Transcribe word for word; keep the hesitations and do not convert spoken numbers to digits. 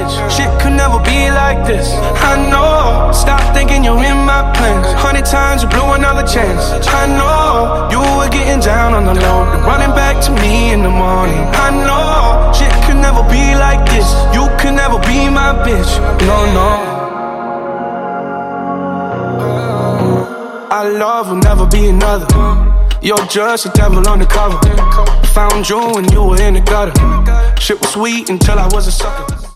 bitch. Shit could never be like this. I know. Stop thinking you're in my plans. Hundred times you blew another chance. I know. You were getting down on the low, running back to me in the morning. I know. Shit could never be like this. You could never be my bitch. No, no. Our love will never be another. You're just a devil on the cover. Found you when you were in the gutter. Shit was sweet until I was a sucker.